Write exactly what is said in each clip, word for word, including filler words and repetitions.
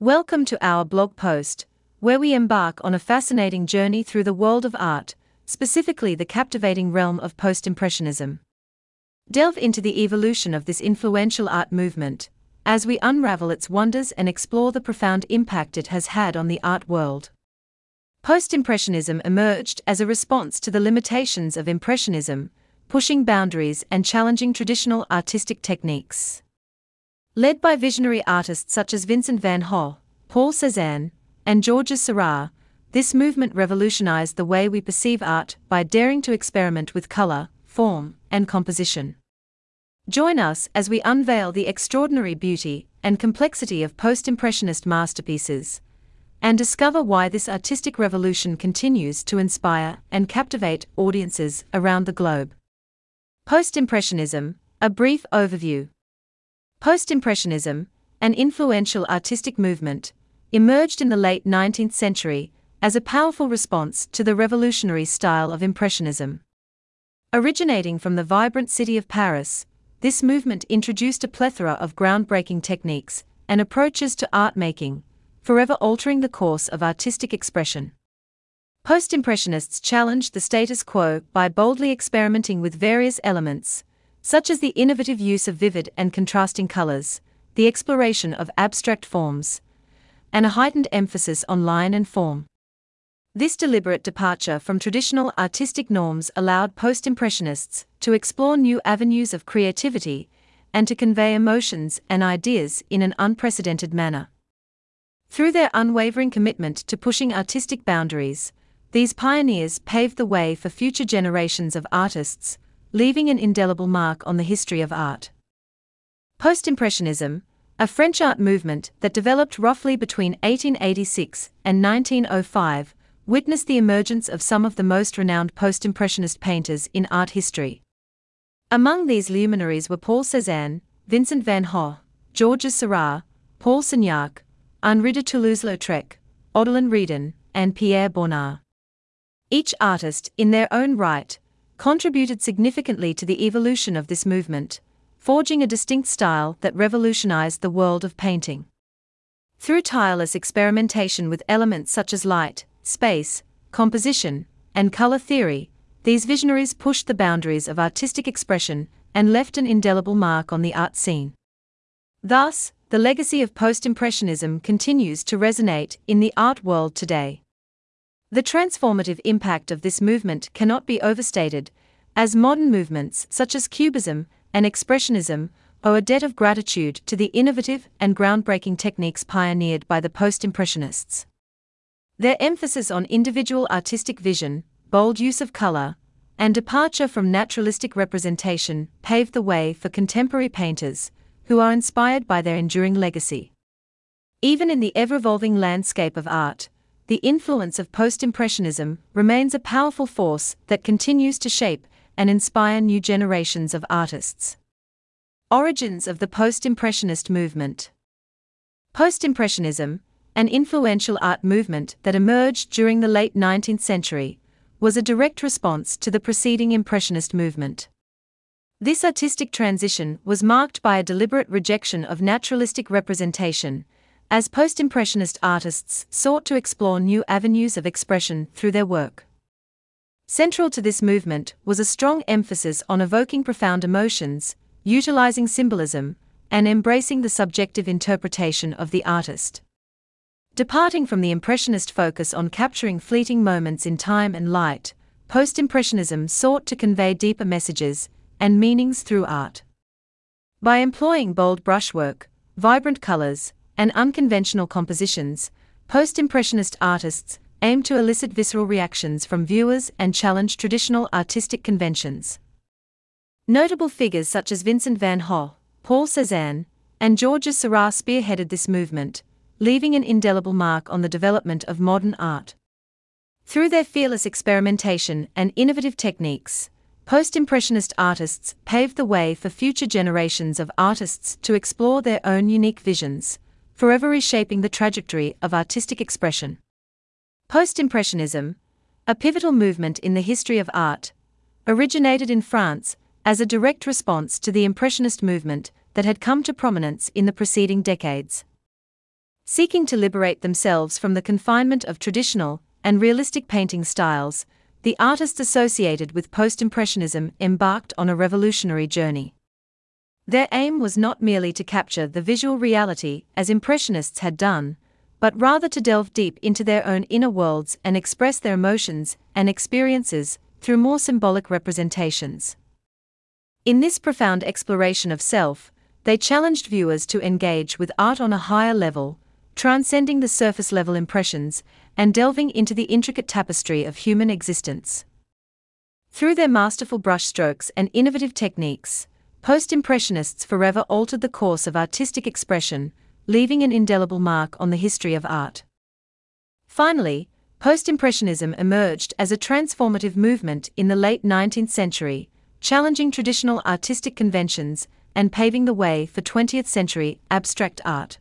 Welcome to our blog post, where we embark on a fascinating journey through the world of art, specifically the captivating realm of post-impressionism. Delve into the evolution of this influential art movement, as we unravel its wonders and explore the profound impact it has had on the art world. Post-impressionism emerged as a response to the limitations of impressionism, pushing boundaries and challenging traditional artistic techniques. Led by visionary artists such as Vincent van Gogh, Paul Cézanne, and Georges Seurat, this movement revolutionized the way we perceive art by daring to experiment with color, form, and composition. Join us as we unveil the extraordinary beauty and complexity of post-impressionist masterpieces, and discover why this artistic revolution continues to inspire and captivate audiences around the globe. Post-impressionism, a brief overview. Post-impressionism, an influential artistic movement, emerged in the late nineteenth century as a powerful response to the revolutionary style of impressionism. Originating from the vibrant city of Paris, this movement introduced a plethora of groundbreaking techniques and approaches to art making, forever altering the course of artistic expression. Post-impressionists challenged the status quo by boldly experimenting with various elements, such as the innovative use of vivid and contrasting colors, the exploration of abstract forms, and a heightened emphasis on line and form. This deliberate departure from traditional artistic norms allowed post-impressionists to explore new avenues of creativity and to convey emotions and ideas in an unprecedented manner. Through their unwavering commitment to pushing artistic boundaries, these pioneers paved the way for future generations of artists, leaving an indelible mark on the history of art. Post-impressionism, a French art movement that developed roughly between eighteen eighty-six and nineteen oh five, witnessed the emergence of some of the most renowned post-impressionist painters in art history. Among these luminaries were Paul Cézanne, Vincent van Gogh, Georges Seurat, Paul Signac, Henri de Toulouse-Lautrec, Odilon Redon, and Pierre Bonnard. Each artist, in their own right, contributed significantly to the evolution of this movement, forging a distinct style that revolutionized the world of painting. Through tireless experimentation with elements such as light, space, composition, and color theory, these visionaries pushed the boundaries of artistic expression and left an indelible mark on the art scene. Thus, the legacy of post-impressionism continues to resonate in the art world today. The transformative impact of this movement cannot be overstated, as modern movements such as Cubism and Expressionism owe a debt of gratitude to the innovative and groundbreaking techniques pioneered by the post-impressionists. Their emphasis on individual artistic vision, bold use of color, and departure from naturalistic representation paved the way for contemporary painters, who are inspired by their enduring legacy. Even in the ever-evolving landscape of art, the influence of post-impressionism remains a powerful force that continues to shape and inspire new generations of artists. Origins of the post-impressionist movement. Post-impressionism, an influential art movement that emerged during the late nineteenth century, was a direct response to the preceding impressionist movement. This artistic transition was marked by a deliberate rejection of naturalistic representation, as post-impressionist artists sought to explore new avenues of expression through their work. Central to this movement was a strong emphasis on evoking profound emotions, utilizing symbolism, and embracing the subjective interpretation of the artist. Departing from the impressionist focus on capturing fleeting moments in time and light, post-impressionism sought to convey deeper messages and meanings through art. By employing bold brushwork, vibrant colors, and unconventional compositions, post-impressionist artists aim to elicit visceral reactions from viewers and challenge traditional artistic conventions. Notable figures such as Vincent van Gogh, Paul Cézanne, and Georges Seurat spearheaded this movement, leaving an indelible mark on the development of modern art. Through their fearless experimentation and innovative techniques, post-impressionist artists paved the way for future generations of artists to explore their own unique visions, forever reshaping the trajectory of artistic expression. Post-impressionism, a pivotal movement in the history of art, originated in France as a direct response to the impressionist movement that had come to prominence in the preceding decades. Seeking to liberate themselves from the confinement of traditional and realistic painting styles, the artists associated with post-impressionism embarked on a revolutionary journey. Their aim was not merely to capture the visual reality as impressionists had done, but rather to delve deep into their own inner worlds and express their emotions and experiences through more symbolic representations. In this profound exploration of self, they challenged viewers to engage with art on a higher level, transcending the surface-level impressions and delving into the intricate tapestry of human existence. Through their masterful brushstrokes and innovative techniques, post-impressionists forever altered the course of artistic expression, leaving an indelible mark on the history of art. Finally, post-impressionism emerged as a transformative movement in the late nineteenth century, challenging traditional artistic conventions and paving the way for twentieth century abstract art.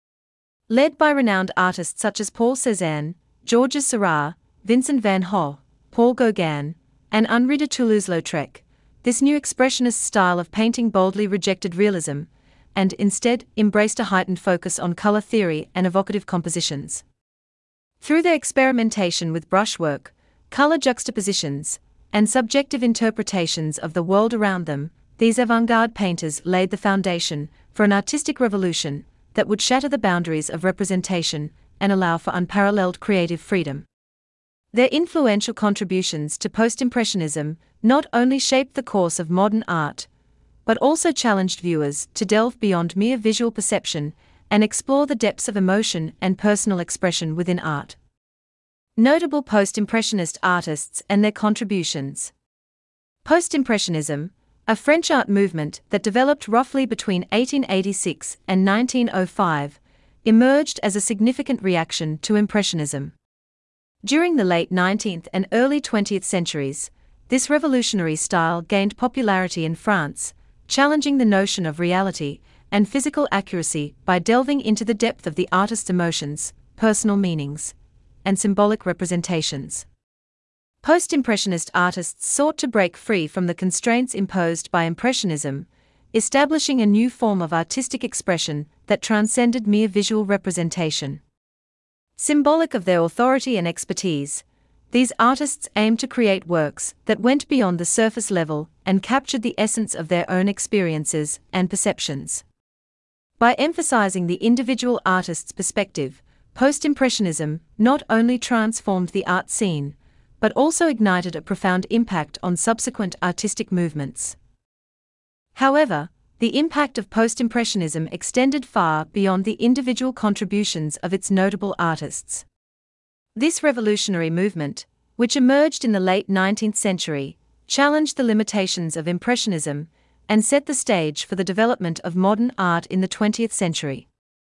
Led by renowned artists such as Paul Cézanne, Georges Seurat, Vincent van Gogh, Paul Gauguin, and Henri de Toulouse-Lautrec, this new expressionist style of painting boldly rejected realism, and instead embraced a heightened focus on color theory and evocative compositions. Through their experimentation with brushwork, color juxtapositions, and subjective interpretations of the world around them, these avant-garde painters laid the foundation for an artistic revolution that would shatter the boundaries of representation and allow for unparalleled creative freedom. Their influential contributions to post-impressionism not only shaped the course of modern art, but also challenged viewers to delve beyond mere visual perception and explore the depths of emotion and personal expression within art. Notable post-impressionist artists and their contributions. Post-impressionism, a French art movement that developed roughly between eighteen eighty-six and nineteen oh five, emerged as a significant reaction to Impressionism. During the late nineteenth and early twentieth centuries, this revolutionary style gained popularity in France, challenging the notion of reality and physical accuracy by delving into the depth of the artist's emotions, personal meanings, and symbolic representations. Post-impressionist artists sought to break free from the constraints imposed by Impressionism, establishing a new form of artistic expression that transcended mere visual representation. Symbolic of their authority and expertise, these artists aimed to create works that went beyond the surface level and captured the essence of their own experiences and perceptions. By emphasizing the individual artist's perspective, post-impressionism not only transformed the art scene, but also ignited a profound impact on subsequent artistic movements. However, the impact of post-impressionism extended far beyond the individual contributions of its notable artists. This revolutionary movement, which emerged in the late nineteenth century, challenged the limitations of Impressionism and set the stage for the development of modern art in the twentieth century.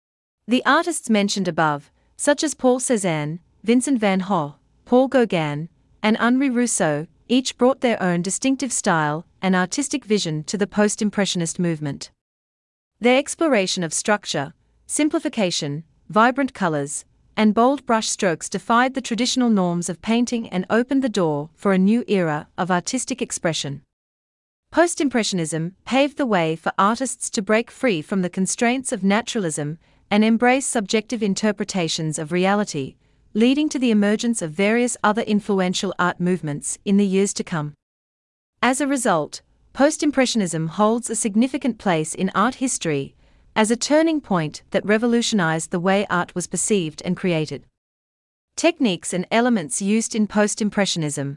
The artists mentioned above, such as Paul Cézanne, Vincent van Gogh, Paul Gauguin, and Henri Rousseau, each brought their own distinctive style and artistic vision to the post-impressionist movement. Their exploration of structure, simplification, vibrant colors, and bold brush strokes defied the traditional norms of painting and opened the door for a new era of artistic expression. Post-impressionism paved the way for artists to break free from the constraints of naturalism and embrace subjective interpretations of reality, leading to the emergence of various other influential art movements in the years to come. As a result, post-impressionism holds a significant place in art history as a turning point that revolutionized the way art was perceived and created. Techniques and elements used in post-impressionism.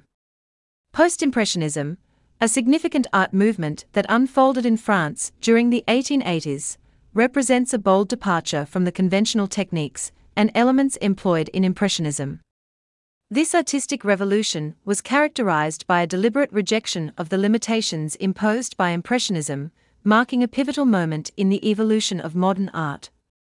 Post-impressionism, a significant art movement that unfolded in France during the eighteen eighties, represents a bold departure from the conventional techniques and elements employed in Impressionism. This artistic revolution was characterized by a deliberate rejection of the limitations imposed by Impressionism, marking a pivotal moment in the evolution of modern art.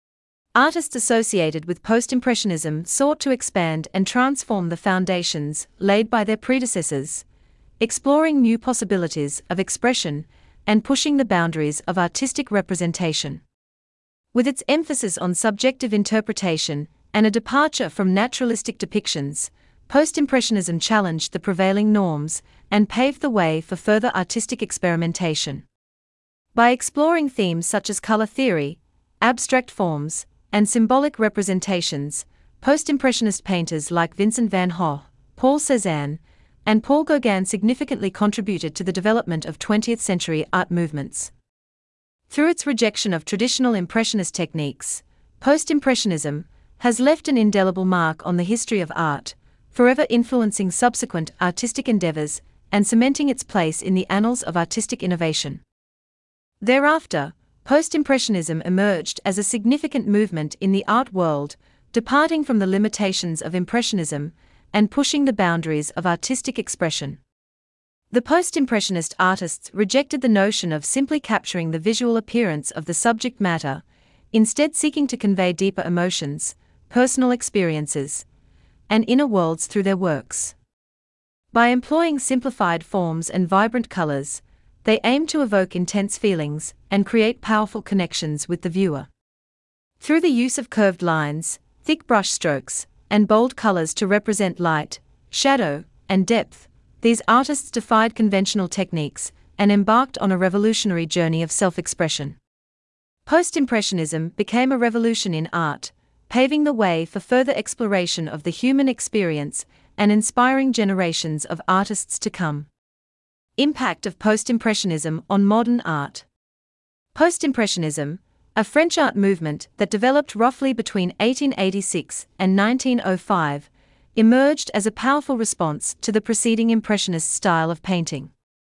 Artists associated with post-impressionism sought to expand and transform the foundations laid by their predecessors, exploring new possibilities of expression and pushing the boundaries of artistic representation. With its emphasis on subjective interpretation and a departure from naturalistic depictions, post-impressionism challenged the prevailing norms and paved the way for further artistic experimentation. By exploring themes such as color theory, abstract forms, and symbolic representations, post-impressionist painters like Vincent van Gogh, Paul Cézanne, and Paul Gauguin significantly contributed to the development of twentieth century art movements. Through its rejection of traditional impressionist techniques, post-impressionism has left an indelible mark on the history of art, forever influencing subsequent artistic endeavors and cementing its place in the annals of artistic innovation. Thereafter, post-impressionism emerged as a significant movement in the art world, departing from the limitations of impressionism and pushing the boundaries of artistic expression. The post-impressionist artists rejected the notion of simply capturing the visual appearance of the subject matter, instead seeking to convey deeper emotions, personal experiences, and inner worlds through their works. By employing simplified forms and vibrant colors, they aim to evoke intense feelings and create powerful connections with the viewer. Through the use of curved lines, thick brush strokes, and bold colors to represent light, shadow, and depth, these artists defied conventional techniques and embarked on a revolutionary journey of self-expression. Post-impressionism became a revolution in art, paving the way for further exploration of the human experience and inspiring generations of artists to come. Impact of post-impressionism on modern art. Post-impressionism, a French art movement that developed roughly between eighteen eighty-six and nineteen oh five, emerged as a powerful response to the preceding Impressionist style of painting.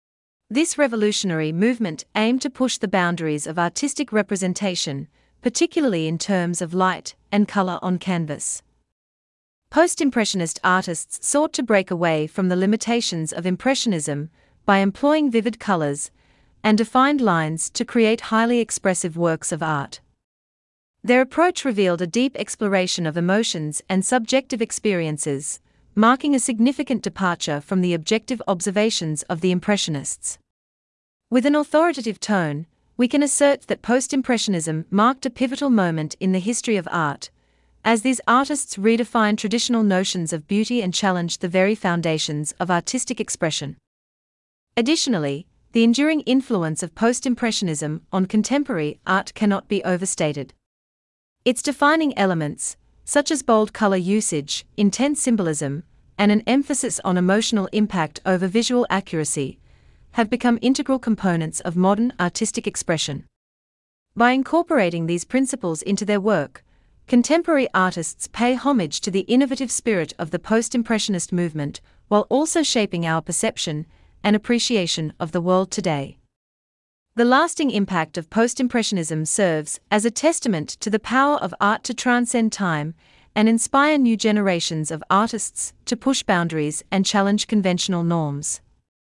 This revolutionary movement aimed to push the boundaries of artistic representation, particularly in terms of light and color on canvas. Post-impressionist artists sought to break away from the limitations of Impressionism by employing vivid colors and defined lines to create highly expressive works of art. Their approach revealed a deep exploration of emotions and subjective experiences, marking a significant departure from the objective observations of the Impressionists. With an authoritative tone, we can assert that post-impressionism marked a pivotal moment in the history of art, as these artists redefined traditional notions of beauty and challenged the very foundations of artistic expression. Additionally, the enduring influence of post-impressionism on contemporary art cannot be overstated. Its defining elements, such as bold color usage, intense symbolism, and an emphasis on emotional impact over visual accuracy, have become integral components of modern artistic expression. By incorporating these principles into their work, contemporary artists pay homage to the innovative spirit of the post-impressionist movement while also shaping our perception and appreciation of the world today. The lasting impact of post-impressionism serves as a testament to the power of art to transcend time and inspire new generations of artists to push boundaries and challenge conventional norms.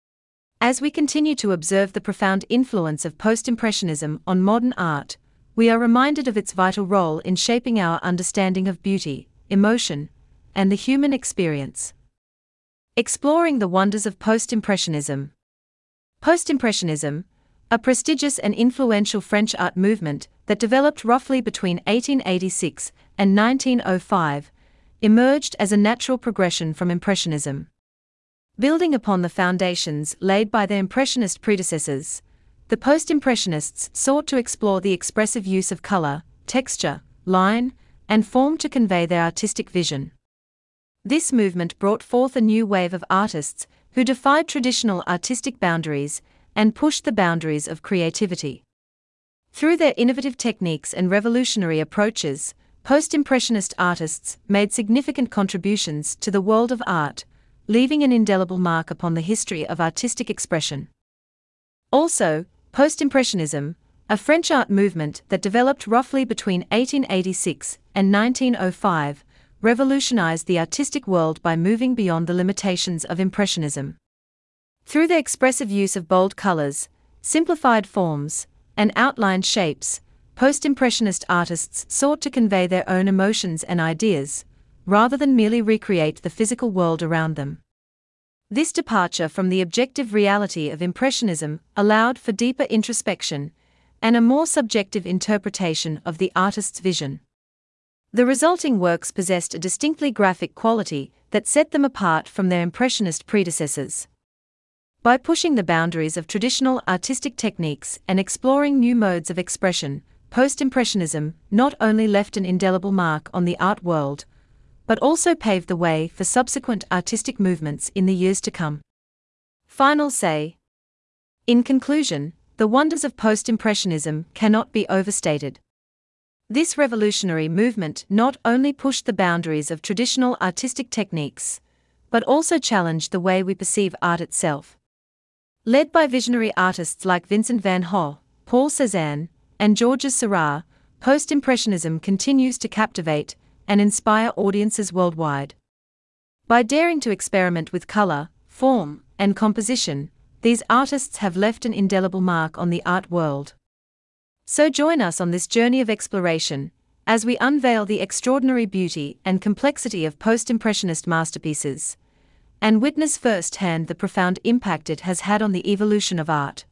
As we continue to observe the profound influence of post-impressionism on modern art, we are reminded of its vital role in shaping our understanding of beauty, emotion, and the human experience. Exploring the wonders of post-impressionism. Post-impressionism, a prestigious and influential French art movement that developed roughly between eighteen eighty-six and nineteen oh five, emerged as a natural progression from Impressionism. Building upon the foundations laid by their Impressionist predecessors, the Post-Impressionists sought to explore the expressive use of color, texture, line, and form to convey their artistic vision. This movement brought forth a new wave of artists who defied traditional artistic boundaries and pushed the boundaries of creativity. Through their innovative techniques and revolutionary approaches, post-impressionist artists made significant contributions to the world of art, leaving an indelible mark upon the history of artistic expression. Also, post-impressionism, a French art movement that developed roughly between eighteen eighty-six and nineteen oh five, revolutionized the artistic world by moving beyond the limitations of Impressionism. Through the expressive use of bold colors, simplified forms, and outlined shapes, post-impressionist artists sought to convey their own emotions and ideas, rather than merely recreate the physical world around them. This departure from the objective reality of Impressionism allowed for deeper introspection and a more subjective interpretation of the artist's vision. The resulting works possessed a distinctly graphic quality that set them apart from their Impressionist predecessors. By pushing the boundaries of traditional artistic techniques and exploring new modes of expression, Post-Impressionism not only left an indelible mark on the art world, but also paved the way for subsequent artistic movements in the years to come. Final say. In conclusion, the wonders of Post-Impressionism cannot be overstated. This revolutionary movement not only pushed the boundaries of traditional artistic techniques, but also challenged the way we perceive art itself. Led by visionary artists like Vincent van Gogh, Paul Cézanne, and Georges Seurat, Post-Impressionism continues to captivate and inspire audiences worldwide. By daring to experiment with color, form, and composition, these artists have left an indelible mark on the art world. So join us on this journey of exploration, as we unveil the extraordinary beauty and complexity of post-impressionist masterpieces, and witness firsthand the profound impact it has had on the evolution of art.